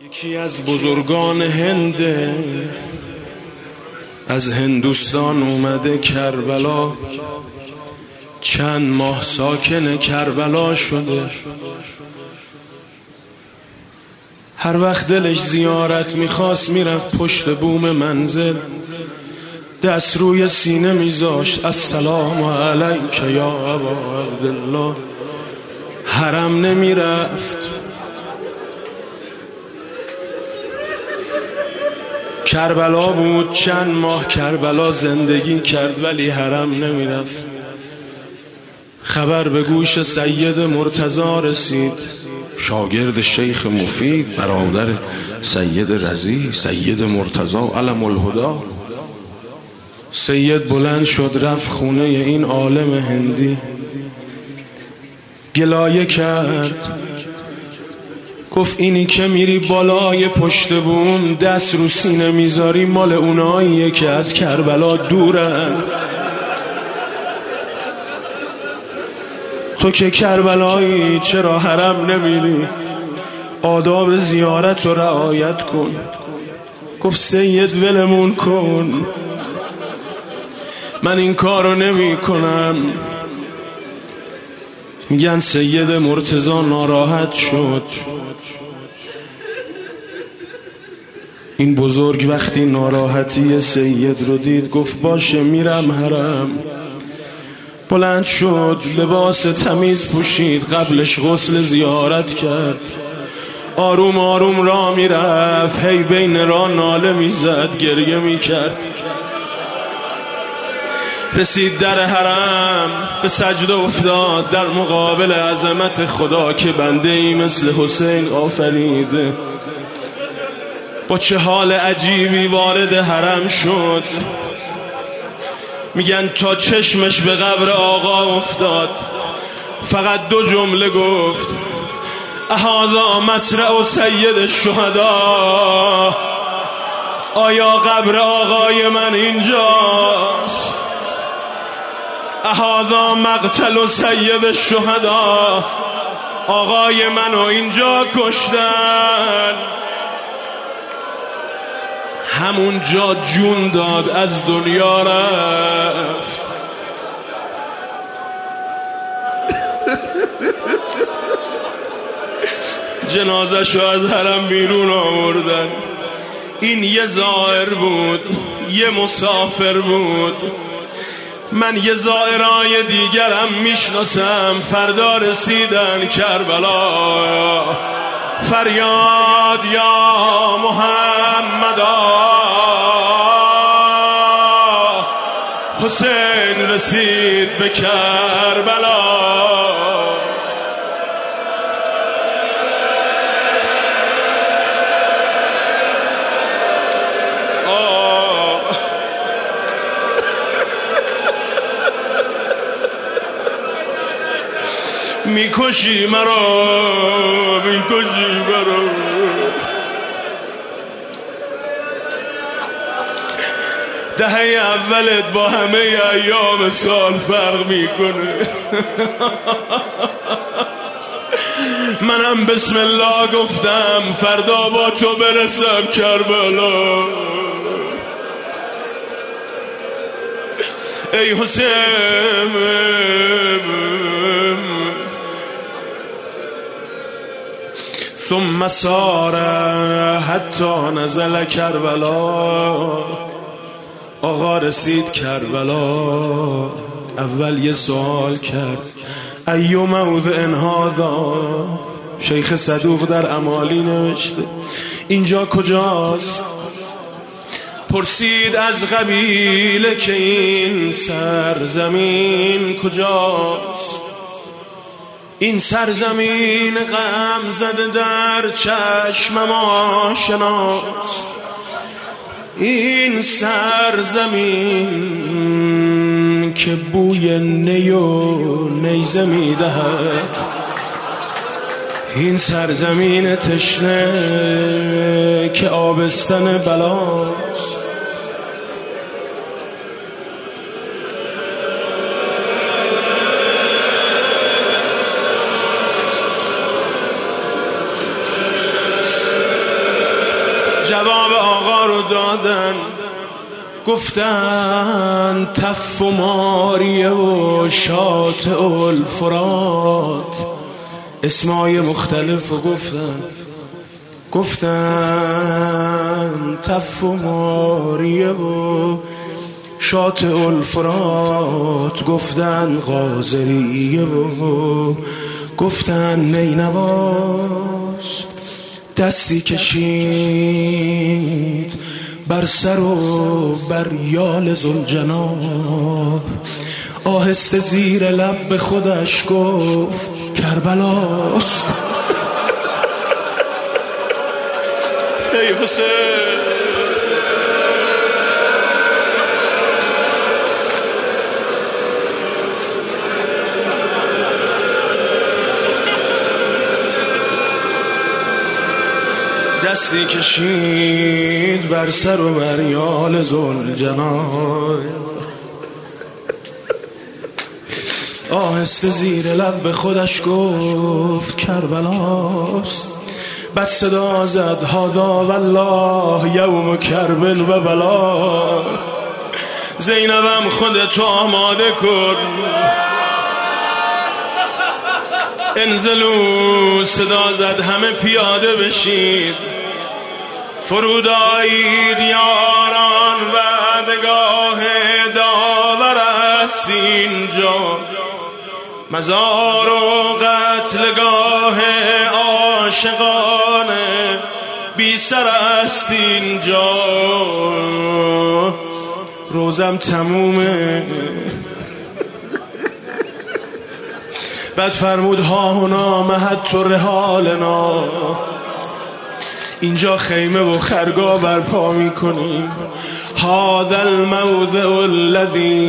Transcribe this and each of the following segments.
یکی از بزرگان هنده، از هندوستان اومده کربلا، چند ماه ساکن کربلا شده. هر وقت دلش زیارت میخواست میرفت پشت بوم منزل، دست روی سینه میذاشت السلام علیک یا ابا عبدالله. حرم نمیرفت، کربلا بود، چند ماه کربلا زندگی کرد ولی حرم نمیرفت. خبر به گوش سید مرتضی رسید، شاگرد شیخ مفید، برادر سید رضی، سید مرتضی علم الهدا. سید بلند شد رفت خونه این عالم هندی، گلایه کرد، گفت اینی که میری بالای پشت بوم دست رو سینه میذاری مال اوناییه که از کربلا دورن. تو که کربلایی چرا حرم نمیری؟ آداب زیارت رو رعایت کن. گفت سید ولمون کن، من این کارو نمی کنم. میگن سید مرتضی ناراحت شد. این بزرگ وقتی ناراحتی سید رو دید گفت باشه میرم حرم. بلند شد، لباس تمیز پوشید، قبلش غسل زیارت کرد، آروم آروم راه میرفت، هی بین راه ناله میزد، گریه میکرد. رسید در حرم، به سجده افتاد در مقابل عظمت خدا که بنده ای مثل حسین آفریده. با چه حال عجیبی وارد حرم شد. میگن تا چشمش به قبر آقا افتاد فقط دو جمله گفت: اهذا مصرع سید الشهدا. آیا قبر آقای من اینجاست؟ اهذا مقتل سید الشهدا. آقای منو اینجا کشتن. همون جا جون داد، از دنیا رفت. جنازه‌شو از حرم بیرون آوردن. این یه زائر بود، یه مسافر بود. من یه زائرای دیگرم میشناسم. فردا رسیدن کربلا، فریاد یا محمدا، حسین رسید به کربلا. میکشی مرا، میکشی مرا. دهه اولت با همه ایام سال فرق میکنه. منم بسم الله گفتم فردا با تو برسم کربلا. ای حسین، ثم سار حتی نزل کربلا. آقا رسید کربلا. اول یه سوال کرد: ای موضع هذا؟ شیخ صدوق در امالی نوشته اینجا کجاست؟ پرسید از قبیله که این سرزمین کجاست؟ این سرزمین غم زده در چشمم آشناست. این سرزمین که بوی نی و نیزه میدهد. این سرزمین تشنه که آبستن بلاست. جواب آقا رو دادن، گفتن تف و ماریه و شاطئ الفرات، اسمای مختلف رو گفتن تف و ماریه و شاطئ الفرات، گفتن قاذریه و گفتن نینواست. دستی کشید بر سر و بر یال ذوالجناب، آهسته زیر لب به خودش گفت کربلاست. ای حسین دستی کشید بر سر و بر یال ذوالجلال، آهسته زیر لب به خودش گفت کربلاست. بعد صدا زد هادا والله یوم کربل و بلا، زینبم خودتو آماده کن، انزلو صدا زد همه پیاده بشید، فرود آیید یاران وعدگاه داور است اینجا، مزار و قتلگاه عاشقان بی سر است اینجا، روزم تمومه. بعد فرمود ها هنا مهد و رحالنا، اینجا خیمه و خرگاه برپا میکنیم، هذا الموضع الذي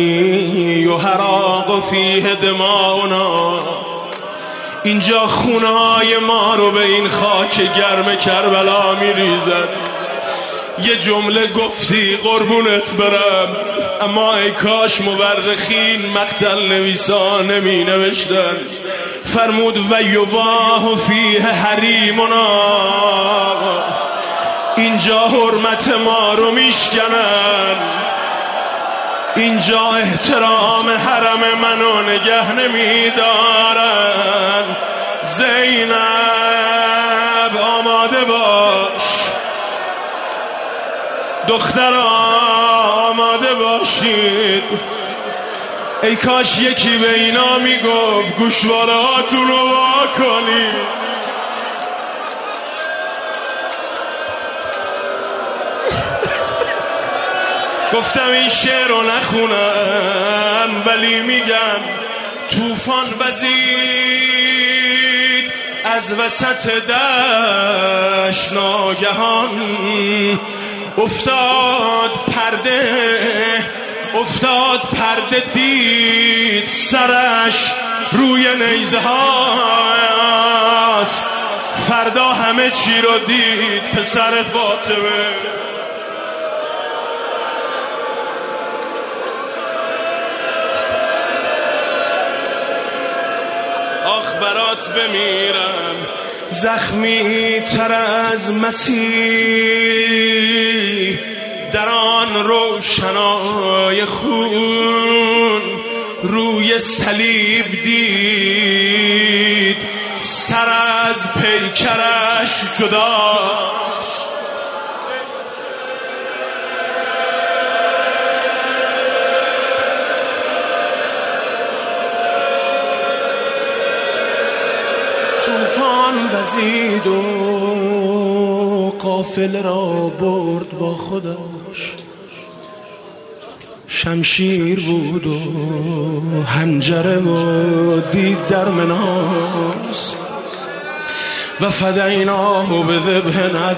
يحرق فيه دماؤنا، اینجا خونه های ما رو به این خاک گرم کربلا میریزن. یه جمله گفتی قربونت برم، اما ای کاش مورخین مقتل نویسان نمی نوشتن. فرمود و یباه فیه حریمنا، اینجا حرمت ما رو میشکنن، اینجا احترام حرم منو نگه نمیدارن. زینب آماده باش، دختر آماده باشید. ای کاش یکی به اینا میگفت گوشواره هاتون رو وا کنید. گفتم این شعر رو نخونم ولی میگم طوفان وزید از وسط دشت، ناگهان افتاد پرده دید سرش روی نیزه هاست. فردا همه چی رو دید پسر فاطمه. آخ برات بمیرم زخمی تر از مسیح، در آن روشنای خون روی صلیب دید، سر از پیکرش جداست. طوفان وزید و قافله را برد با خودش، شمشیر بود و حنجره و دید در مناس، و فدیناه بذبح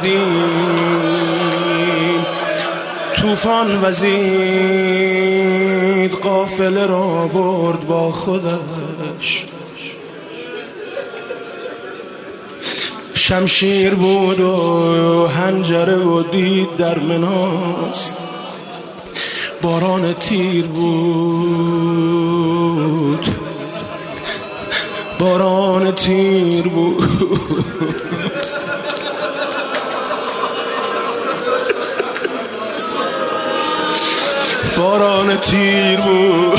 عظیم. طوفان وزید قافله را برد با خودش، شمشیر بود و حنجره و دید در مناس. باران تیر بود، باران تیر بود. باران تیر بود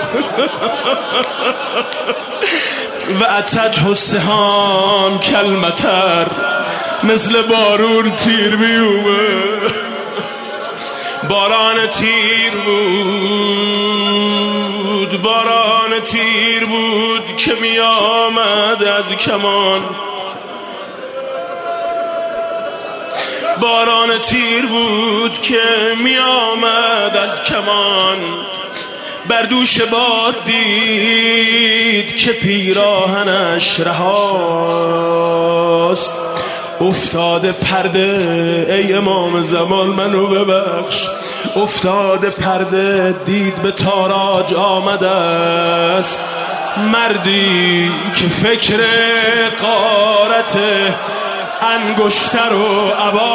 و اتت السهام کالمطر، مثل بارون تیر میومد. باران تیر بود، باران تیر بود که می آمد از کمان. باران تیر بود که می آمد از کمان. بر دوش باد دید که پیراهنش رهاست. افتاده پرده، ای امام زمان منو ببخش، افتاده پرده، دید به تاراج آمده است. مردی که فکر غارت انگشتر و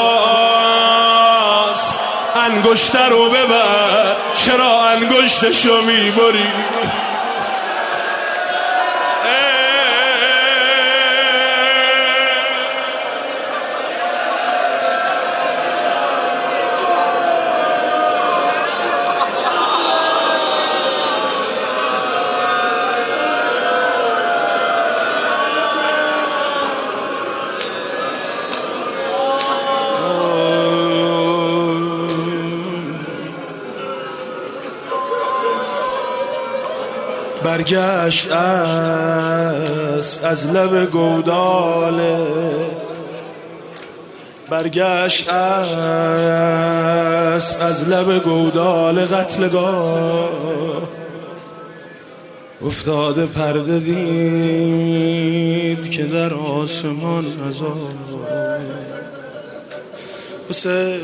عباس. انگشتر رو ببر، چرا انگشتشو میبری؟ برگشت اسب از لب گوداله، برگشت اسب از لب گوداله قتلگاه. افتاده پرده، دید که در آسمان عذاب. حسین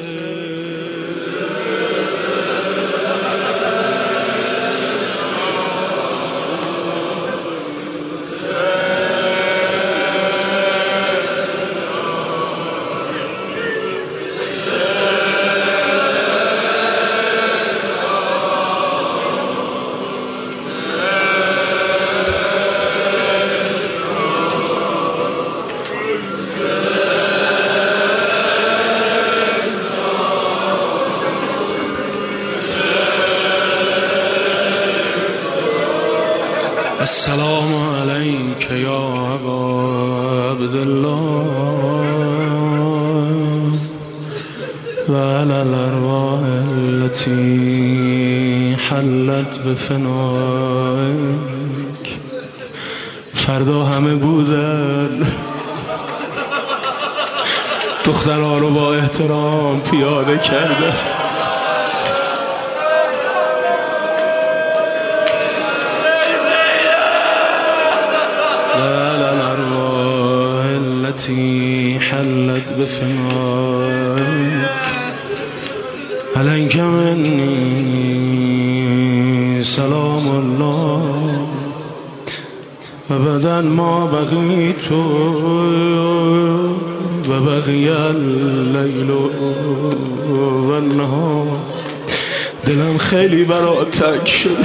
السلام علیک یا ابا عبدالله و علی الارواح التي حلت بفنائک. فردا همه بودن، دخترها رو با احترام پیاده کرده. حلت بفنائك عليك مني سلام الله أبدا ما بقيت وبقي الليل والنهار. دلم خیلی برات تنگ شد.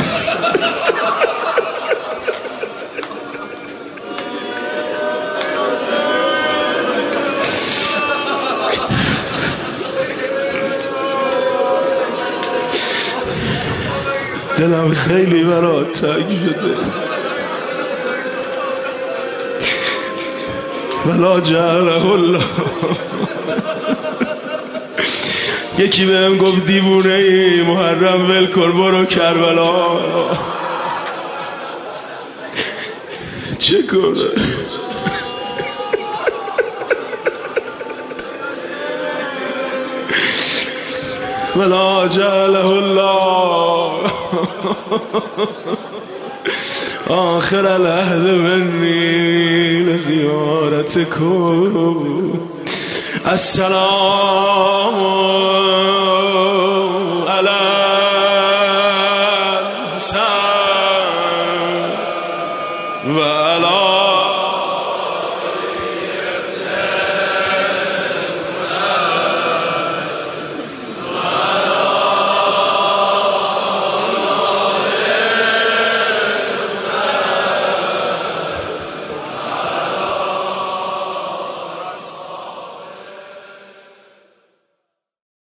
دلم خیلی برات تنگ شده. ولا جعله الله. یکی بهم گفت دیوونه ای، محرم ول کن برو کربلا. چه کنه؟ ولا جعله الله آخر العهد مني لزيارتكم. السلام